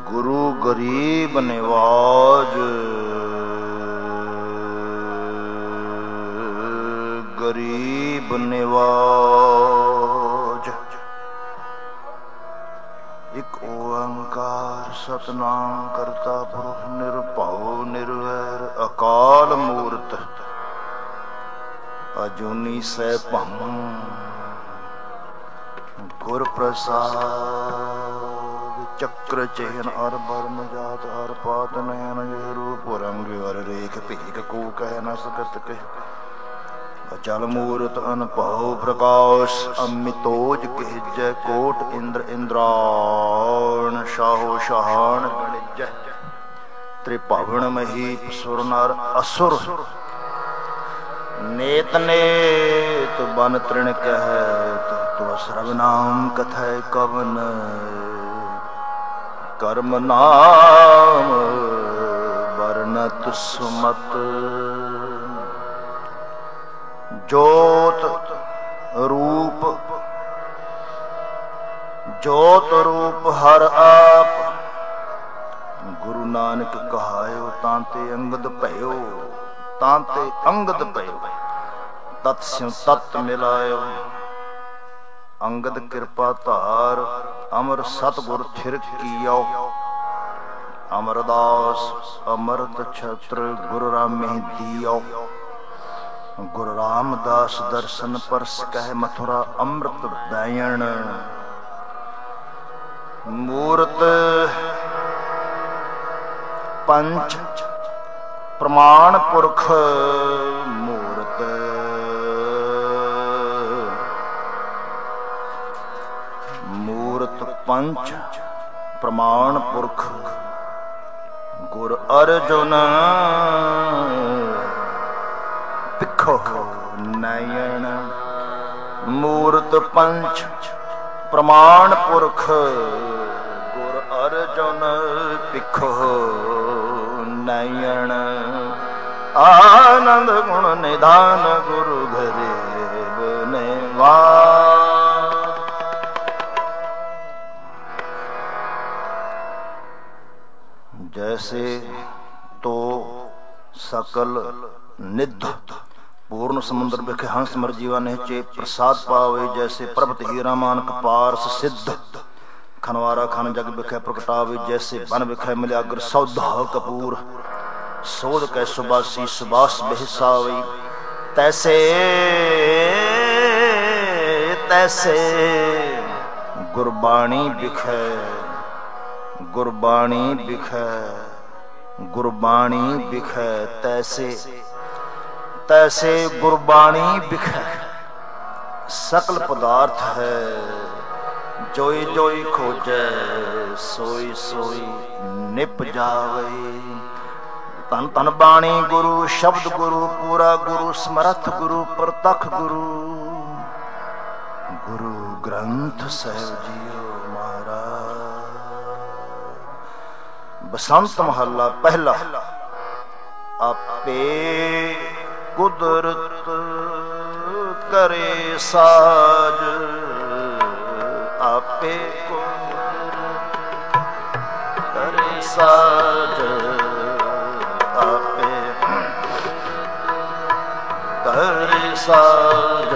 गुरु गरीब निवाज, गरीब निवाज। एक ओंकार सतनाम करता पुरुष निरभउ निर्वैर अकाल मूर्त अजूनी सैभम गुर प्रसाद। चक्र चेहन अर बर्म जात अर पात नयन यह रूप रंग अर रेख भेख को कह न सकत कह। अचल मूर्त अनपव प्रकाश अमितोज कह जय कोट इंद्र इंद्राण शाहो शाहान गणिजय। त्रिभुवन महीप सुर नर असुर नेत नेत बन तृण कहत। तो सर्वनाम कथय कवन कर्म नाम वर्णत सुमत। ज्योत रूप ज्योत रूप हर आप गुरु नानक कहायो। तांते अंगद भयो तांते अंगद भयो तत्स्यों तत् मिलायो। अंगद कृपा धार अमर सतगुर थिर कियो। अमरदास अमृत छत्र गुरु रामे दियो। गुरु रामदास दर्शन परस कह मथुरा अमृत बैण। मूरत पंच प्रमाण पुरख मूरत। मूरत पंच प्रमाण पुरख गुर अर्जुन पिखो नयन। मूरत पंच प्रमाण पुरख गुर अर्जुन पिखो नयन। आनंद गुण निधान गुरु गरीब निवाज। जैसे तो सकल निध पूर्ण समुद्र बिखे हंस मर जीवा निहचे प्रसाद पावे। जैसे पर्वत हीरा मानक पारस सिद्ध खनवारा खन जग बिखे प्रगटावे। जैसे बन बिखे मिल्याग्र सौधा कपूर सोध कै सुबासी सुबास बेहसावे। तैसे तैसे गुरबाणी बिखे गुरबाणी बिखै गुरबाणी बिखै। तैसे तैसे गुरबाणी बिखै सकल पदार्थ है। जोई जोई खोजै सोई सोई निप जावे। तन तन बाणी गुरु शब्द गुरु पूरा गुरु समर्थ गुरु प्रतख गुरु। गुरु ग्रंथ साहिब जियो बसंत महला पहला। आपे कुदरत करे साज आपे कुदरत करे साज आपे करे साज।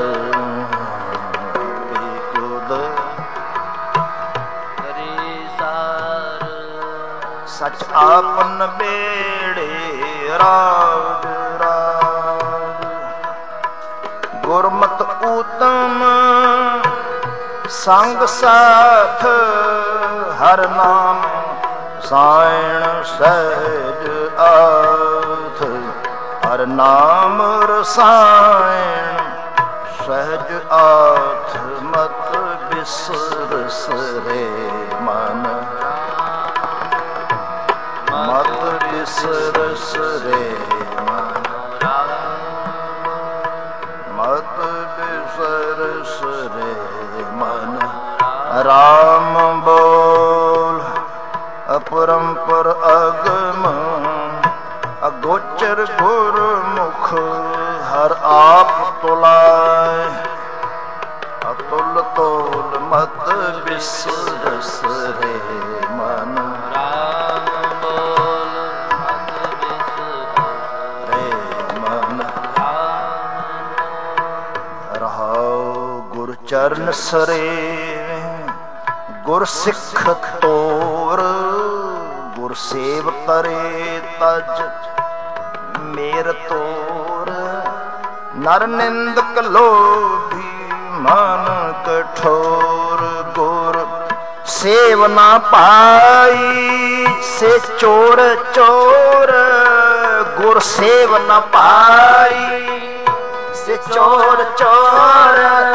सच आपन बेड़े राज राज। गुरमत उत्तम संग साथ हर नाम सायण सहज आथ। हर नाम रसायण सहज आथ। मत बिसर सरे मन मत बिसर सरे मन मत बिसर सरे मन। राम बोल अपरंपर अगम अगोचर गुरमुख हर आप तुलाए। अतुल तोल मत बिसर सरे मन। चरण सरेवे गुर सिख तोर गुर सेव करे तज मेर तोर नर निंदक लोभी मन कठोर गुर सेव ना पाई से चोर चोर गुर सेव न पाई से चोर चोर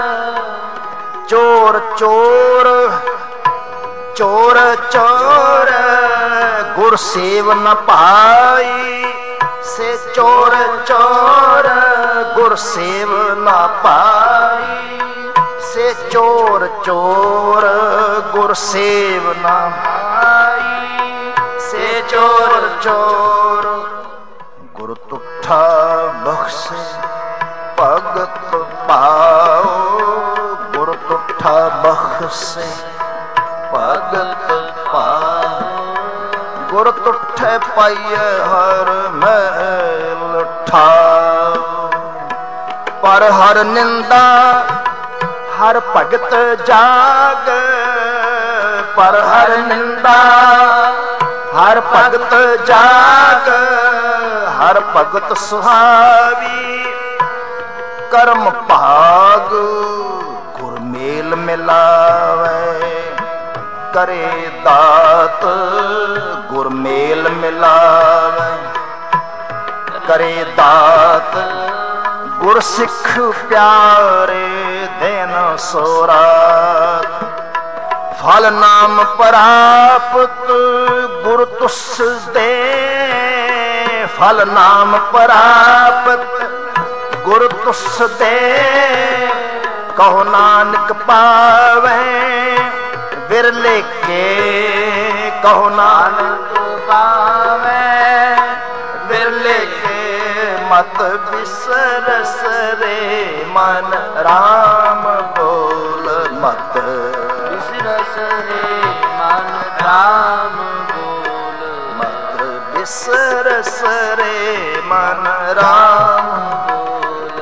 चोर चोर चोर चोर गुर सेव न पाई से चोर चोर गुर सेव न पाई से चोर चोर गुर सेव न पाई से चोर चोर गुर तुठा बख्शे भगत पाओ गुर तुठा बख्शे भगत पाओ गुर तुठे पाइए हर मैल ठाओ पर हर निंदा हर भगत जाग पर हर निंदा हर भगत जाग हर भगत सुहावी कर्म भाग गुर मेल मिलावे करे दात गुर मेल मिलावे करे दात गुर सिख प्यारे दिन सोरात फल नाम प्राप्त गुर तुस दे फल नाम प्राप्त गुर तुस दे कहो नानक पावे बिरले के कहो नानक पावे बिरले के मत बिसरस रे मन राम बोल मत बिसरस रे मन राम बोल मत बिसरस रे मन राम बोल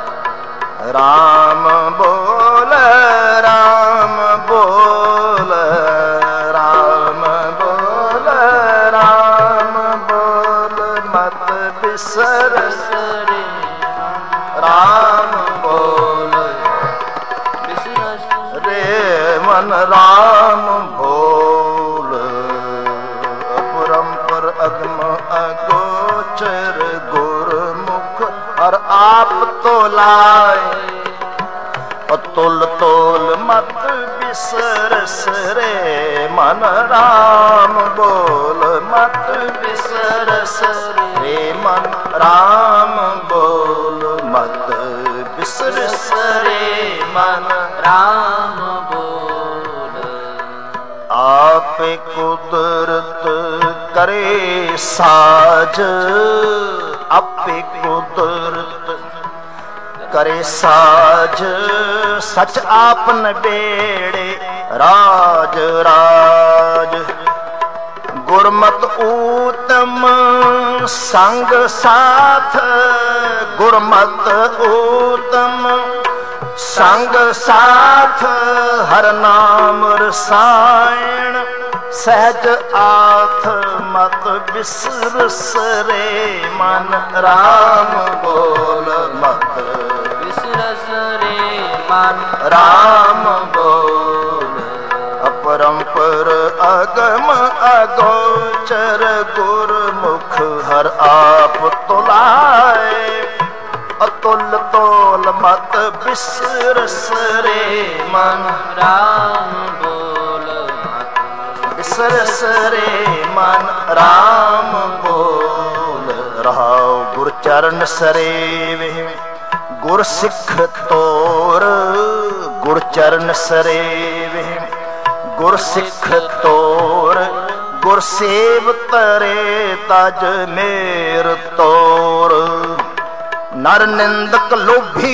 राम बोल राम बोल राम बोल राम बोल मत बिसरस रे राम बोल बिसरस रे मन राम बोल अपरंपर अगम अगोचर गुरमुख और आप तो लाए अतुल तोल मत बिसरस रे मन राम बोल मत बिसरस रे मन राम बोल मत बिसरस रे मन राम बोल आप कुदरत करे साज आपे कुदरत करे साज सच आपन बेड़े राज राज गुरमत ऊतम संग साथ गुरमत ऊतम संग साथ हर नाम रसायन सहज आथ मत बिसरस रे मन राम बोल मत बिसरस रे मन राम बोल अपरंपर अगम अगोचर गुरमुख हर आप तुलाए अतुल तोल मत बिसरस रे मन राम बोल बिसरस रे मन राम बोल रहाओ गुर चरण सरेवे गुर सिख तोर गुर चरण सरेवे गुर सिख तोर गुर सेव तरे तज मेर तोर नर निंदक लोभी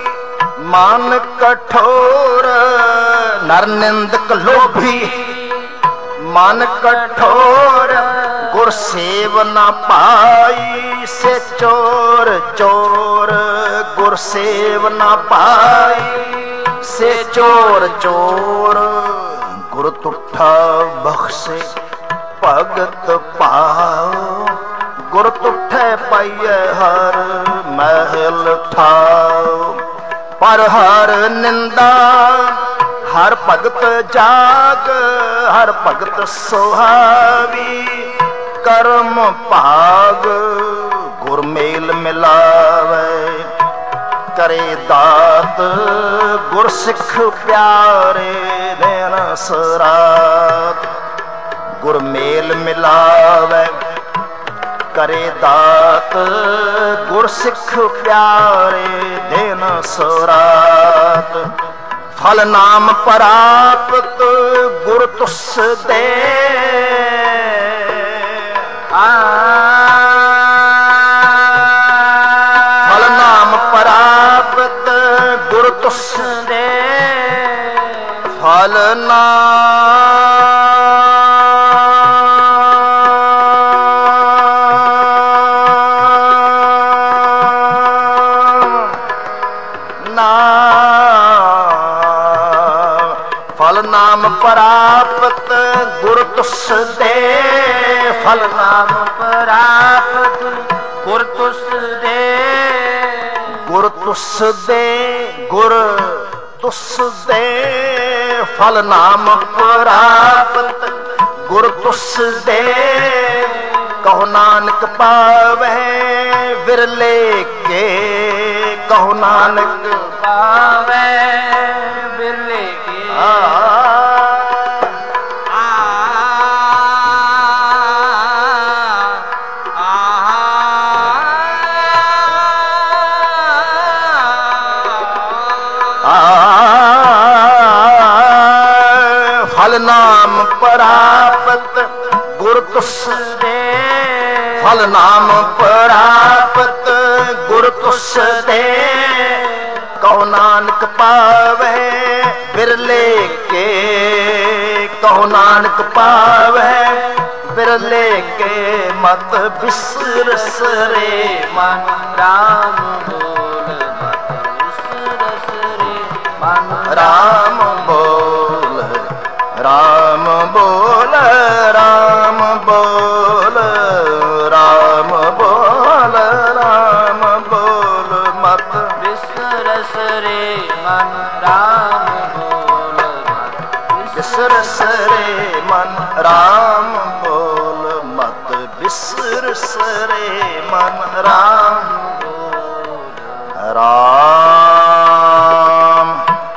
मान कठोर नर निंदक लोभी मन कठोर गुर सेव न पाई से चोर चोर गुर सेव न पाई से चोर चोर गुर तुठा बख्शे भगत पाओ। गुर तुठे पाइए हर महल ठाओ। पर हर निंदा हर भगत जाग हर भगत सुहावी। कर्म भाग गुर मेल मिलावे करे दात गुर सिख प्यारे दिन सरात। गुर मेल मिलावे करे दात गुर सिख प्यारे दिन सरात। फल नाम प्राप्त गुर तुस दे। फल नाम प्राप्त गुर तुस दे। फल नाम प्राप्त गुर तुस दे। फल नाम प्राप्त गुर तुस दे। गुर तुस दे गुर तुस दे। फल नाम प्राप्त गुर तुस दे। कहो नानक पावे विरले के। कहो नानक पावे विरले के। फल नाम प्राप्त गुर तुस दे। फल नाम प्राप्त गुर तुस दे। कहो नानक पावे बिरले के। कहो नानक पावे बिरले के। मत बिसरस रे मन राम बोल। मत बिसरस रे मन राम बोल। राम बोल राम बोल राम बोल राम बोल। मत बिसरस रे मन राम बोल। बिसरस रे मन राम बोल। मत बिसरस रे मन राम बोल। राम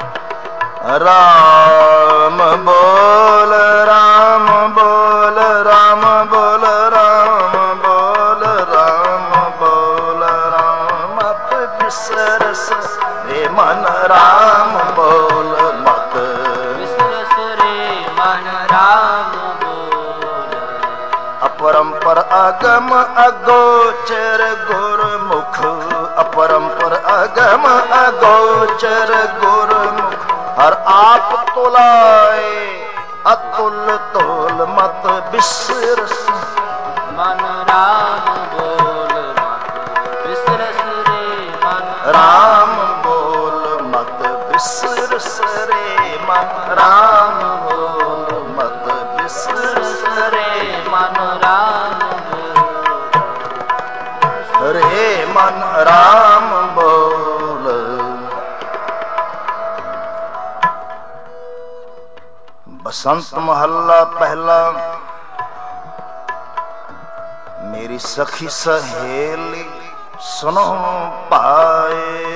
राम बोल राम बोल राम बोल राम बोल राम बोल राम। मत बिसरस रे मन राम बोल। मत बिसरस रे मन राम बोल। अपरंपर अगम अगोचर गुरमुख। अपरंपर अगम अगोचर गुरमुख। हर आप तुलाए अतुल तोल। मत बिसरस मन राम बोल। मत बिसरस रे मन राम बोल। मत बिसरस रे मन राम बोल। मत बिसरस रे मन राम बोल। रे मन राम बोल। बसंत महला पहला। मेरी सखी सहेली सुनो पाए।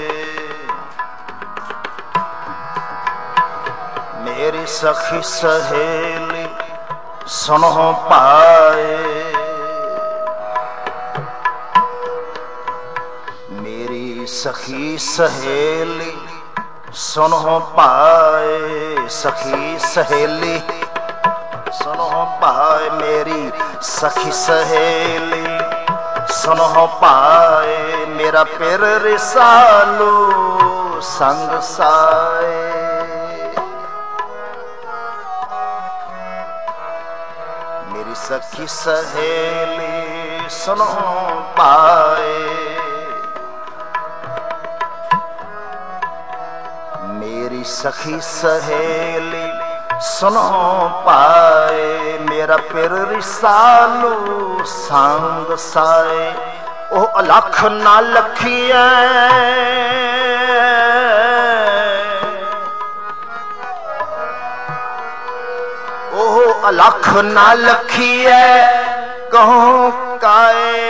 मेरी सखी सहेली सुनो पाए। मेरी सखी सहेली सुनो पाए। सखी सहेली सुनो पाए। मेरी सखी सहेली सुनो पाए। मेरा पिर रिसालू संग साए। मेरी सखी सहेली सुनो पाए। सखी सहेली सुनो पाए, मेरा पिर रिसालू संग साए। ओ अलख ना लखिए अलख ना लखिए कहूं काए।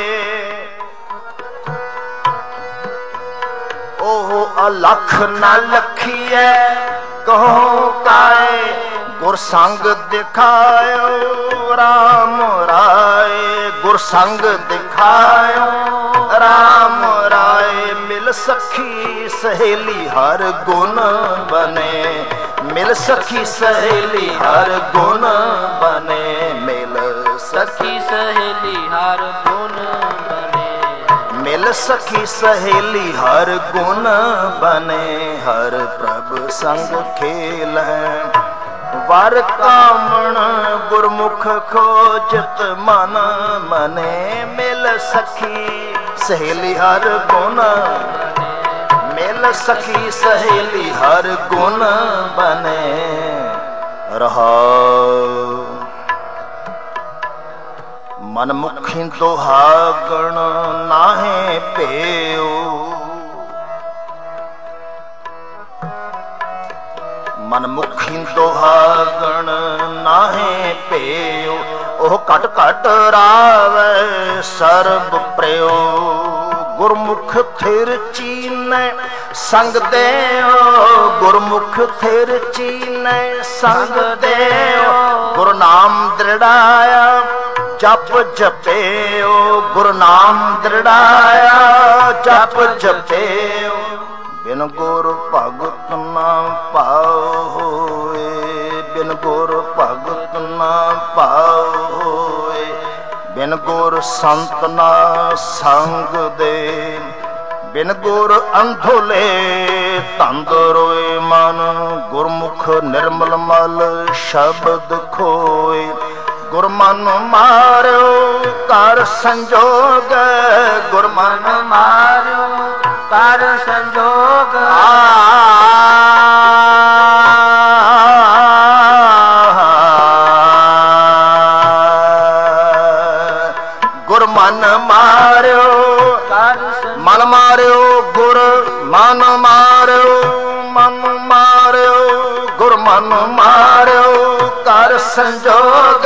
ओह अलख ना लखिए कहूं काए। गुरसंग दिखायो राम राय, गुरसंग दिखायो राम राय। मिल सखी सहेली हर गुण बने, मिल सखी सहेली हर गुण बने। मिल सखी सहेली हर गुण बने, मिल सखी सहेली हर गुण बने। हर प्रभ संग खेल वर कामण, गुरमुख खोजत मन मने। मिल सखी सहेली हर गुण, मिल सखी सहेली हर गुण बने। रहा मनमुखी दोहागण नाहे पेओ, मनमुखी दोहागण नाहे पेओ। ओह कट कट रावै सर्ब प्रयो, गुरमुख थिर चीनै संग देओ। गुरमुख थिर चीनै संग देओ। गुरु नाम दृढ़ाया जप जपेओ, गुरु नाम दृढ़ाया जप जपेओ। बिन गुरु भगत ना पाओ होए, बिन गुरु भगत ना पाओ होए। बिन गुर संत ना संग दे, बिन गुर अंधोले तंद रोए मन। गुरमुख निर्मल मल शब्द खोए, गुरमन मार्यो कर संजोग। गुरमन मार्यो कर संजोग। गुरमन मार्यो मन मार्यो, गुर मन मार्यो मन मार्यो। गुरमन मार्यो कर संजोग।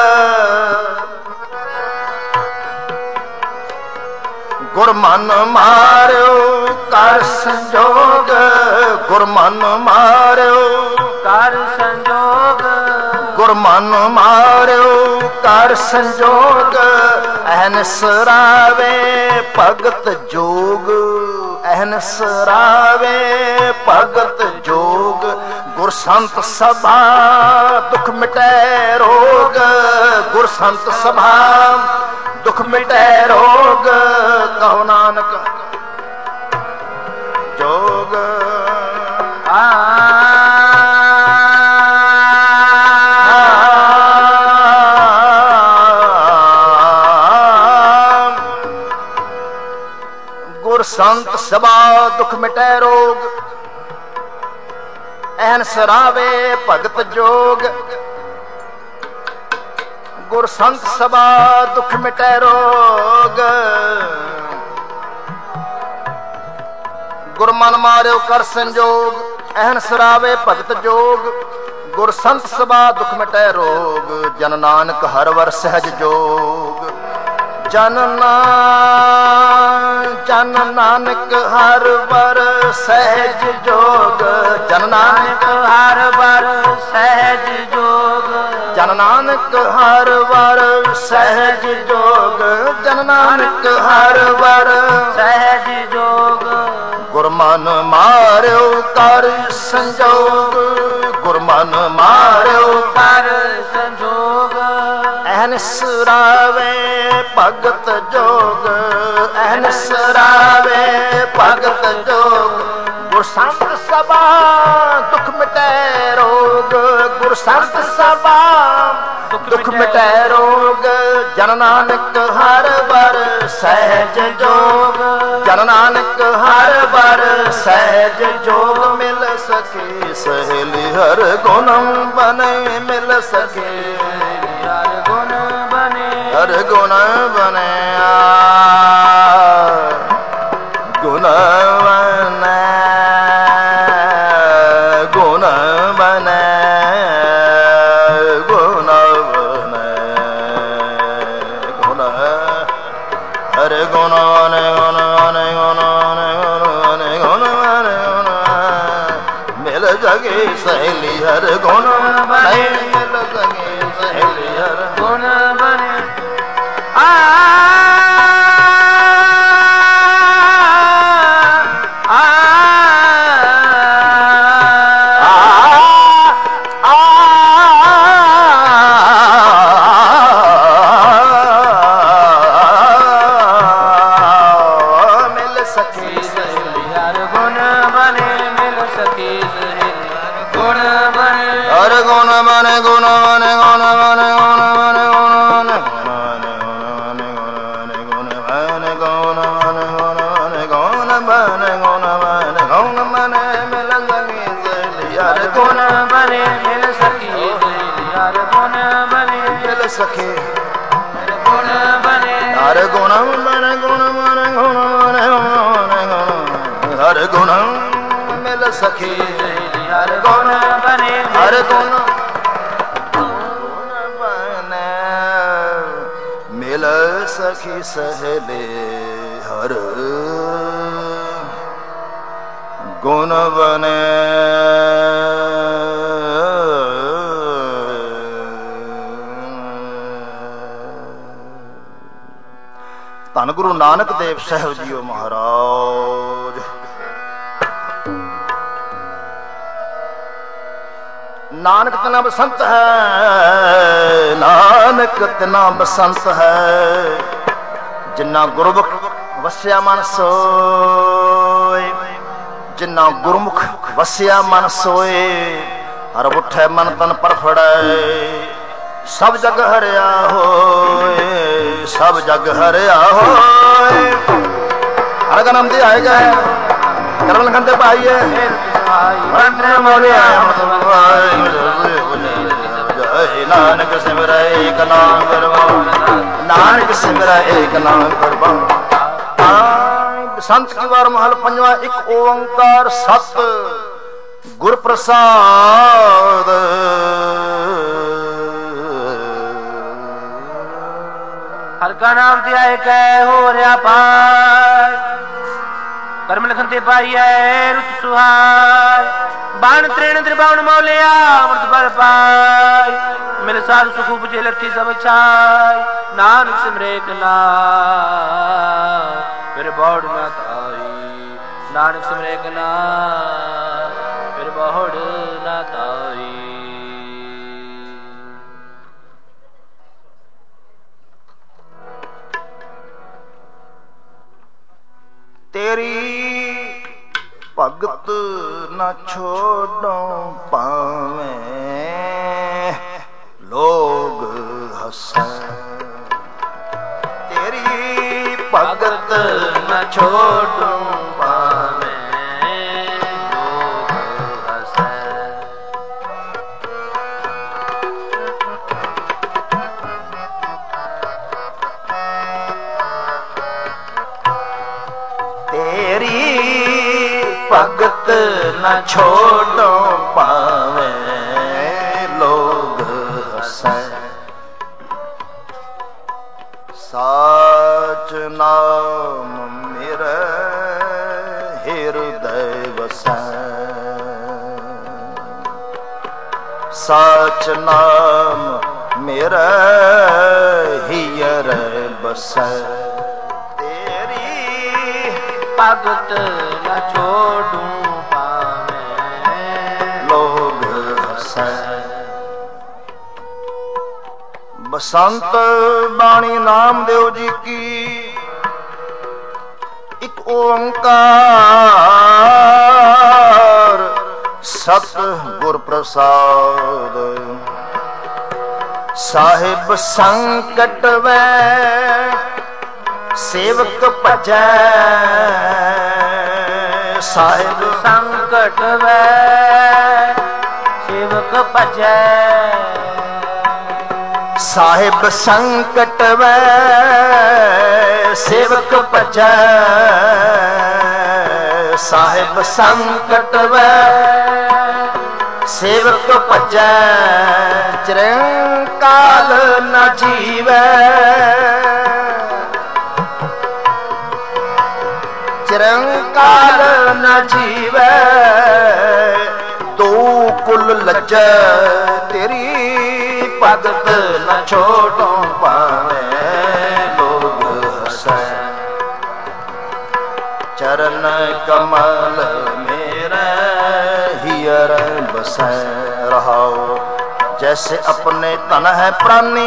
गुरमन मार्यो कर संजोग। गुरमन मार्यो कर संजोग। गुरमन मार्यो कर संजोग। अहनस रावे भगत जोग, अहनस रावे भगत जोग। गुर संत सभा दुख मिटै रोग। गुर संत सभा दुख मिटै रोग। कहो नानक जोग। गुर संत सभा दुख मिटै रोग। एहन सरावे भगत जोग। गुर संत सभा दुख मिटै रोग। गुर मन मार्यो कर संजोग। एहन सरावे भगत जोग। गुर संत सभा दुख मिटै रोग। जन नानक हर वर सहज जोग। जन नानक हर वर सहज जोग। जन नानक हर वर सहज जोग। जन नानक हर वर सहज जोग। जन नानक हर वर सहज जोग। गुरमन मार्यो कर संजोग। गुरमन मार्यो कर संजोग। एहन सुरावे भगत जोग। एहन सुरावे भगत जोग। गुर संत सभा दुख मिटै रोग। गुर संत सभा दुख मिटै रोग। जन नानक हर वर ਸਹਿਜ ਜੋਗ, ਜਨ ਨਾਨਕ ਹਰ ਬਰ ਸਹਿਜ ਜੋਗ ਮਿਲ ਸਕੇ, ਸਹੇਲੀ ਹਰ ਗੁਣ ਬਨੇ ਮਿਲ ਸਕੇ, ਹਰ ਗੁਣ ਬਨੇ, ਹਰ ਗੁਣ ਬਨੇ, ਗੁਣ ਬਨੇ, ਗੁਣ ਬਨੇ, ਗੁਣ ਬਨੇ, ਗੁਣ ਹਰ ਗੁਣ ਬਨੇ, ਗੁਣ ਬਨੇ, ਗੁਣ ਬਨੇ, ਗੁਣ ਬਨੇ, ਗੁਣ ਬਨੇ ਮਿਲ ਸਕੇ, ਸਹੇਲੀ ਹਰ ਗੁਣ ਬਨੇ ਮਿਲ ਸਕੇ, ਸਹੇਲੀ ਹਰ ਗੁਣ ਬਨੇ। ਸਖੇ ਗੁਣ ਬਨੇ, ਹਰ ਗੁਣ ਬਨੇ, ਗੁਣ ਬਨੇ, ਗੁਣ ਬਨੇ, ਹਰ ਗੁਣ ਮਿਲ ਸਖੇ, ਹਰ ਗੁਣ ਬਨੇ, ਹਰ ਗੁਣ ਬਨੇ ਮਿਲ ਸਖੀ, ਸਹੇਲੇ ਹਰ ਗੁਣ ਬਨੇ। ਧੰਨ ਗੁਰੂ ਨਾਨਕ ਦੇਵ ਸਾਹਿਬ ਜੀਓ ਮਹਾਰਾਜ। ਨਾਨਕ ਤਨਾ ਬਸੰਤ ਹੈ, ਨਾਨਕ ਤਨਾ ਬਸੰਤ ਹੈ, ਜਿਨ੍ਹਾਂ ਗੁਰਮੁਖ ਵਸਿਆ ਮਨ ਸੋਏ, ਜਿਨ੍ਹਾਂ ਗੁਰਮੁਖ ਵਸਿਆ ਮਨ ਸੋਏ, ਹਰ ਉਠੈ ਮਨ ਤਨ ਪਰਫੜੈ, ਸਭ ਜਗ ਹਰਿਆ ਹੋਏ, ਸਭ ਜਗ ਹਰਿਆ ਹੋਏ। ਹਰ ਨਾਮ ਦੇ ਆਏਗਾ ਕਰਮ ਲਖਨ ਤੇ ਪਾਈਏ, ਮੰਤਰ ਮੋਲਿਆ ਜੈ ਨਾਨਕ ਸਿਮਰੈ ਏਕ ਨਾਮ ਗੁਰਬਾਣੀ, ਨਾਨਕ ਸਿਮਰੈ ਏਕ ਨਾਮ ਗੁਰਬਾਣੀ। ਸੰਤ ਕੀ ਵਾਰ ਮਹਲ ਪੰਜਵਾਂ। ਇੱਕ ਓੰਕਾਰ ਸਤ ਗੁਰ ਪ੍ਰਸਾਦ, ਹਰ ਕਾ ਨਾਮ ਧਿਆਏ ਕੈ ਹੋ ਰਿਆ ਪਾਰ, ਕਰਮ ਲਿਖਨ ਤੇ ਪਾਈਐ ਰੁਤ ਸੁਹਾਇ, ਬਾਣ ਤ੍ਰਿਣ ਤ੍ਰਿਭਾਵਨ ਮੌਲਿਆ ਅੰਮ੍ਰਿਤ ਫਲ ਪਾਈ, ਮਿਲ ਸਾਧ ਸੁਖ ਉਪਜੇ ਲੱਥੀ ਸਭ ਛਾਈ, ਨਾਨਕ ਸਿਮਰੇ ਏਕ ਨਾਮ ਫਿਰ ਬੌੜ ਨਾ ਤਾਈ, ਨਾਨਕ ਸਿਮਰੇ ਏਕ ਨਾਮ ਫਿਰ ਬੌੜ ਨਾ ਤਾਈ। ਤੇਰੀ ਭਗਤ ਨਾ ਛੋੜੋਂ ਭਾਵੇਂ ਲੋਗ ਹੱਸੈ, ਤੇਰੀ ਭਗਤ ਨਾ ਛੋੜੋਂ ਭਾਵੇਂ ਲੋਗ ਹੱਸੈ, ਤੇਰੀ ਭਗਤ ਨਾ ਛੋੜੋਂ ਭਾਵੇਂ ਲੋਗ ਹੱਸੈ, ਸਾਚ ਨਾਮ ਮੇਰੇ ਹਿਰਦੈ ਵਸੈ, ਸਾਚ ਨਾਮ ਮੇਰੇ ਹਿਯਰੈ ਬਸੈ, ਭਗਤ ਨਾ ਛੋੜੂੰ ਭਾਵੇਂ ਲੋਗ ਹੱਸੈ। ਬਸੰਤ ਬਾਣੀ ਨਾਮਦੇਵ ਜੀ ਕੀ ਇੱਕ ਓੰਕਾਰ ਸਤ ਗੁਰ ਪ੍ਰਸਾਦ, ਸਾਹਿਬ ਸੰਕਟ ਵੈ सेवक भजै साहिब संकट वै सेवक भजै साहिब संकट वै सेवक भजै साहिब संकट वै सेवक भजै चिरंकाल न जीवै चिरंकाल न जीवै दो कुल लज्जै तेरी भगत न छोड़ो पावे लोग हंसै चरण कमल मेरे हियर बसै रहाओ जैसे अपने तन है प्राणी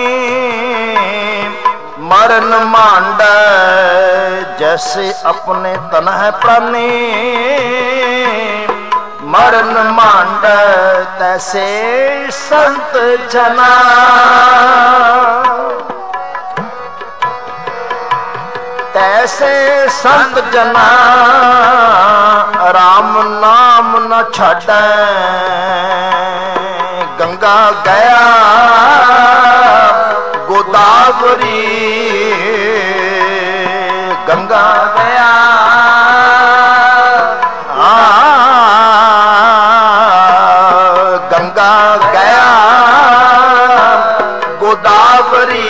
मरण मांड जैसे अपने तन है प्राणी मरण मांड तैसे संत जना तैसे संत जना राम नाम न छाड़ै गंगा गया गोदावरी गंगा गया गंगा गया गोदावरी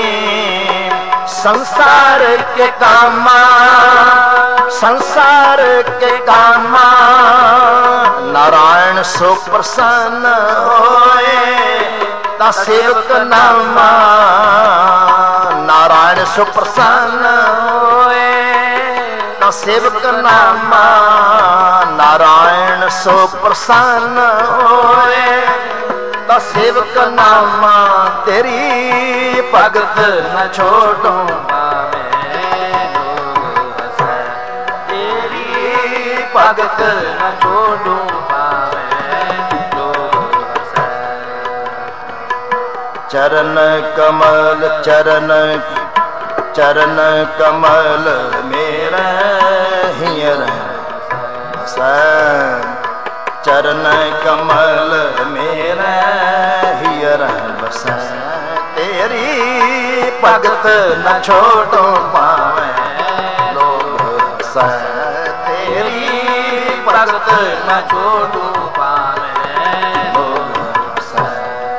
संसार के कामा संसार के कामा नारायण सो प्रसन्न होए ता सेवक नामा नारायण सो प्रसन्न होए ता सेवक नामा नारायण सो प्रसन्न होए ता सेवक नामा तेरी भगत न छोड़ो पावे लोग हंसै तेरी भगत न छोड़ो पावे लोग हंसै चरण कमल चरण चरण कमल मेरा हियर बसै चरण कमल मेरा हियर बसै तेरी भगत न छोड़ो पावे लोग हंसै तेरी भगत न छोड़ो पावे लोग हंसै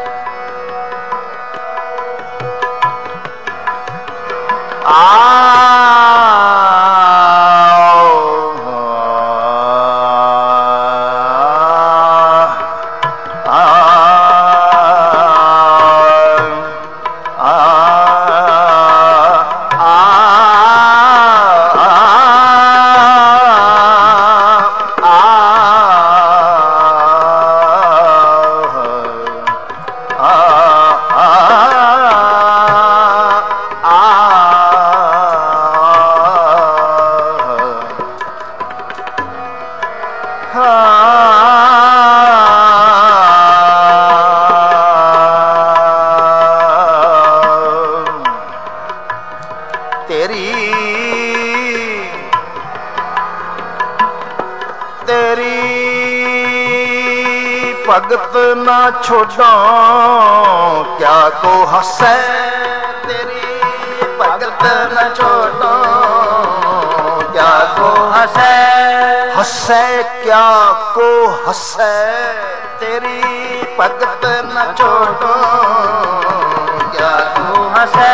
भगत ना छोड़ो क्या को हंसै तेरी भगत न छोड़ो क्या को हंसै हंसै क्या को हंसै तेरी भगत न छोड़ो क्या को हंसै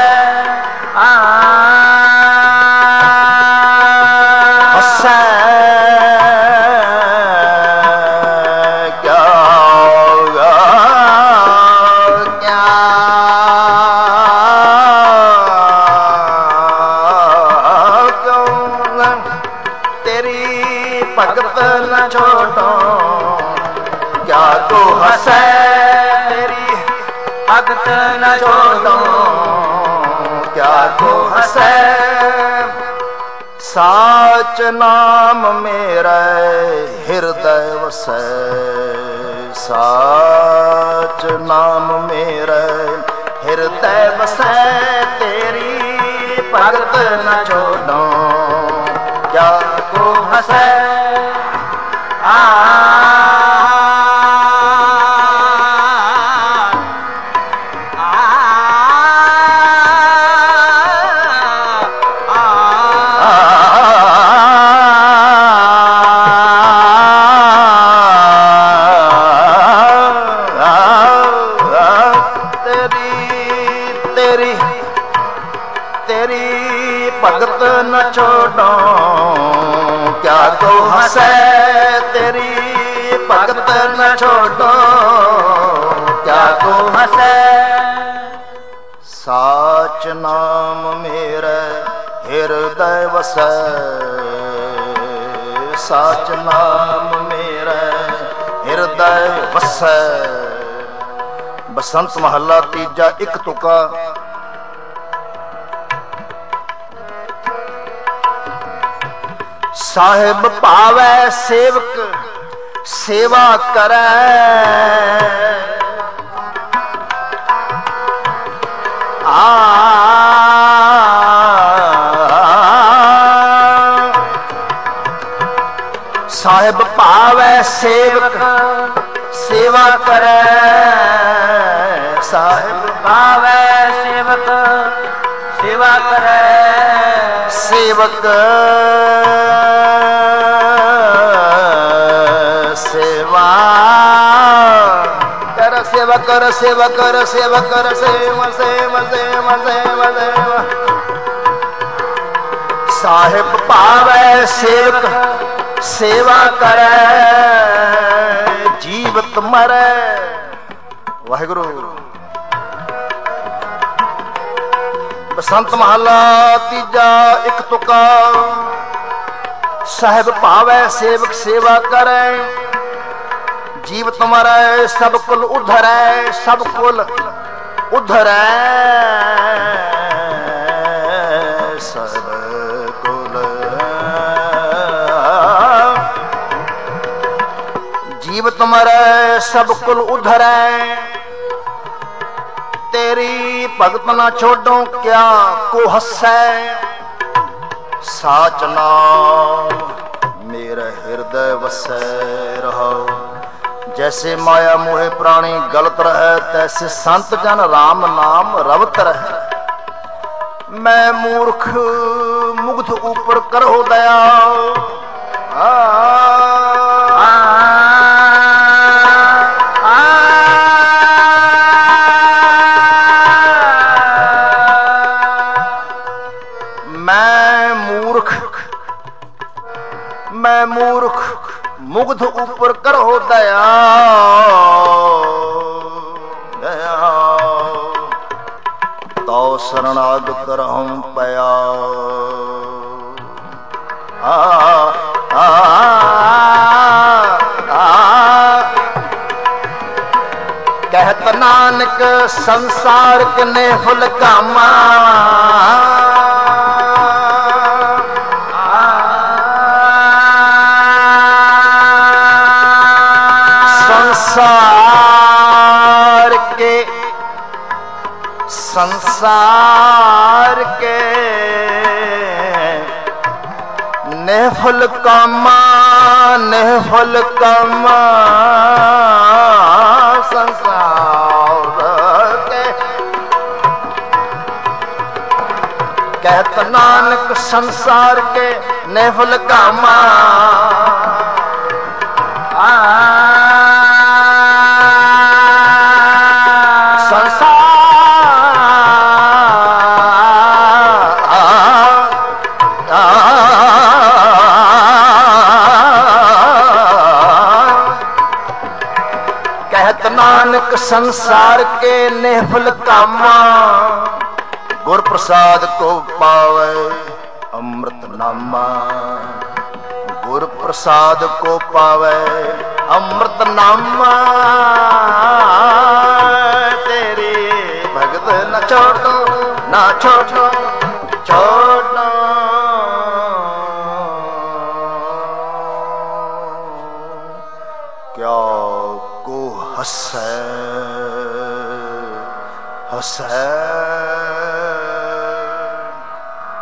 हंसै भगत न छोड़ो क्या को हंसै तेरी भगत न छोड़ो क्या को हंसै साच नाम मेरा हृदय वसै साच नाम मेरा हृदय वसै तेरी भगत न छोड़ो क्या को हंसे भगत न छोड़ो क्या को हंसे तेरी भगत न छोड़ो क्या को हंसे साच नाम मेरे हृदय वसै साच नाम मेरे हृदय वसै बसंत महला तीजा एक तुका साहिब भावै सेवक सेवा करे साहिब भावै सेवक सेवा करे साहिब भावै सेवक सेवा करे सेवक सेवा कर सेवा कर सेवा कर सेवा कर सेवा सेवा सेवा सेवा सेवा साहिब पावै सेवक सेवा करे जीवत मरै वाहिगुरु बसंत महला तीजा एक तुका साहिब भावै सेवक सेवा करे जीवत मरै सब कुल उधरै सब कुल उधरै सब कुल जीवत मरै सब कुल उधरै तेरी भगत न छोड़ो क्या को हंसै साच नाम मेरे हृदय वसै रहो जैसे माया मोहे प्राणी गलत रहे तैसे संत जन राम नाम रवत रहे मैं मूर्ख मुग्ध ऊपर करो दया मैं मूर्ख मुग्ध ऊपर करो दया दया तो शरणागत रहूं पया कहत नानक संसार कने फुल कामा संसार के नेफल कामा नेफल कामा संसार के कहत नानक संसार के नेफल कामा नानक संसार के नेफल कामा गुर प्रसाद को पावे अमृत नामा गुर प्रसाद को पावे अमृत नामा तेरी भगत न छोड़ो ना छोड़ो छोड़ो क्या को हंसै हंसै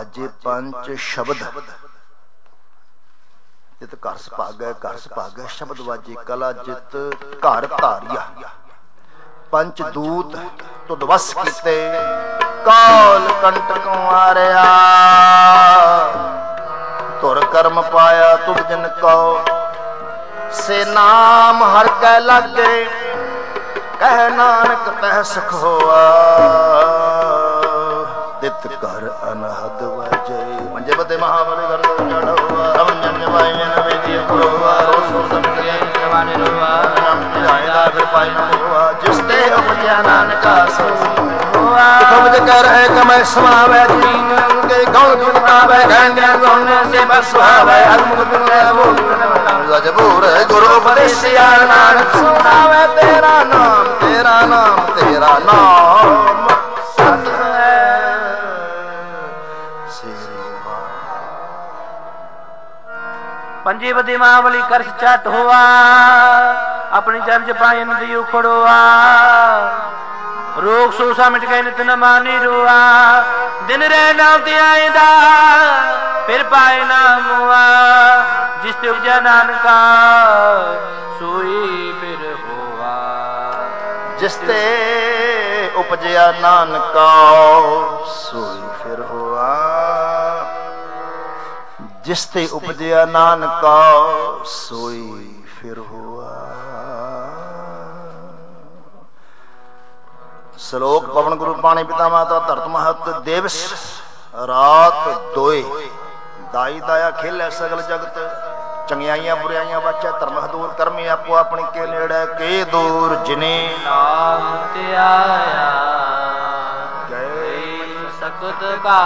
ਵਾਜੇ ਪੰਜ ਸ਼ਬਦ ਜਿਤ ਘਰ ਸੁਭਾਗੈ ਘਰ ਸੁਭਾਗੈ ਸ਼ਬਦ ਵਾਜੇ ਕਲਾ ਜਿਤ ਘਰ ਧਾਰਿਆ ਪੰਚ ਦੂਤ ਤੁਧ ਵਸ ਕੀਤੇ ਕਾਲ ਕੰਟਕ ਮਾਰਿਆ ਧੁਰ ਕਰਮ ਪਾਇਆ ਤੁਧ ਜਨ ਕੋ ਸੇ ਨਾਮ ਹਰ ਕੈ ਲਾਗੇ ਕਹਿ ਨਾਨਕ ਤਹਿ ਸੁਖ ਹੋਆ ਦਿਤ ਘਰ ਅਨਹਦ ਵਜੇ ਮੰਜੇ ਬਦੇ ਮਹਾਬਲੀ ਘਰ ਚੜਵਾ ਸਮਝਣ ਵਾਇਨ ਵੇਦੀ ਹੋਵਾ ਰੋਸ ਸਮਝ ਗਏ ਜਵਾਨੇ ਰੋਵਾ ਨਾਮ ਜਾਇਦਾ ਫਿਰ ਪਾਈ ਨਾ ਹੋਵਾ ਜਿਸ ਤੇ ਉਪਜਿਆ ਨਾਨਕਾ ਸੋ ਹੋਆ ਸਮਝ ਕਰ ਹੈ ਕਮੈ ਸਮਾਵੈ ਜੀਨ ਕੇ ਗਉ ਗੁਣ ਪਾਵੈ ਗੰਡਿਆ ਗੁਣ ਸੇ ਬਸਵਾਵੈ ਅਰਮੁਖ ਬਿਨੈ ਬੋਲ ਜਬੂਰ ਗੁਰੂ ਉਪਦੇਸਿਆ ਨਾਨਕ ਸੁਣਾਵੇ ਤੇਰਾ ਨਾਮ ਤੇਰਾ ਨਾਮ ਤੇਰਾ ਨਾਮ ਸਤ ਹੈ ਪੰਜੇ ਬਦੇ ਮਹਾਬਲੀ ਕਰਸ਼ ਚੱਟ ਹੋਆ ਆਪਣੀ ਚਰਜ ਪਾਏ ਨਦੀ ਉਖੜੋਆ ਰੋਗ ਸੋਸਾ ਮਿਟ ਗਏ ਨਿਤ ਨ ਮਾਨੀ ਰੋਆ ਦਿਨ ਰਹਿ ਨਾਮ ਤੇ ਆਏਦਾ ਫਿਰ ਪਾਏ ਨਾ ਮੁਆ ਜਿਸ ਤੇ ਉਪਜਿਆ ਨਾਨਕਾ ਸੋਈ ਫਿਰ ਹੋਆ ਜਿਸ ਤੇ ਉਪਜਿਆ ਨਾਨਕਾ ਸੋਈ ਫਿਰ ਹੋਆ ਜਿਸ ਤੇ ਉਪਜਿਆ ਨਾਨਕਾ ਸੋਈ ਫਿਰ ਹੋਆ ਸ਼ਲੋਕ ਪਵਨ ਗੁਰੂ ਪਾਣੀ ਪਿਤਾ ਮਾਤਾ ਧਰਤ ਮਹਤ ਦੇਵਸ ਰਾਤ ਦੋਏ ਦਾਈ ਦਾਇਆ ਖੇਲੇ ਸਗਲ ਜਗਤ ਚੰਗਿਆਈਆਂ ਬੁਰਾਈਆਂ ਵਾਚੈ ਧਰਮ ਹਦੂਰ ਕਰਮੀ ਆਪੋ ਆਪਣੀ ਕੇ ਨੇੜੇ ਕੇ ਦੂਰ ਜਿਨੇ ਨਾਮ ਤੇ ਆਇਆ ਗਏ ਸਕਤ ਕਾ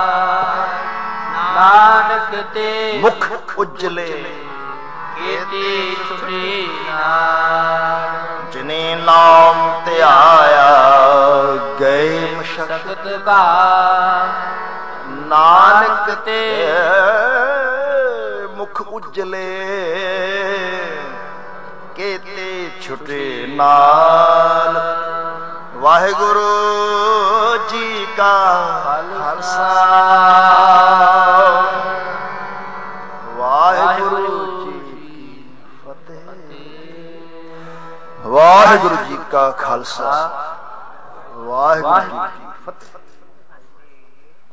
ਨਾਨਕ ਤੇ ਮੁਖ ਉਜਲੇ ਕੀਤੀ ਛੁਟੀ ਨਾਮ ਜਿਨੇ ਨਾਮ ਤੇ ਆਇਆ ਗਏ ਸਕਤ ਕਾ ਨਾਨਕ ਤੇ ਮੁਖ ਉਜਲੇ ਕੀਤੇ ਛੁਟੇ ਨਾਲ ਵਾਹਿਗੁਰੂ ਜੀ ਕਾ ਖਾਲਸਾ ਵਾਹਿਗੁਰੂ ਜੀ ਕੀ ਫਤਿਹ ਵਾਹਿਗੁਰੂ ਜੀ ਕਾ ਖਾਲਸਾ ਵਾਹਿਗੁਰੂ ਜੀ ਕੀ ਫਤਿਹ।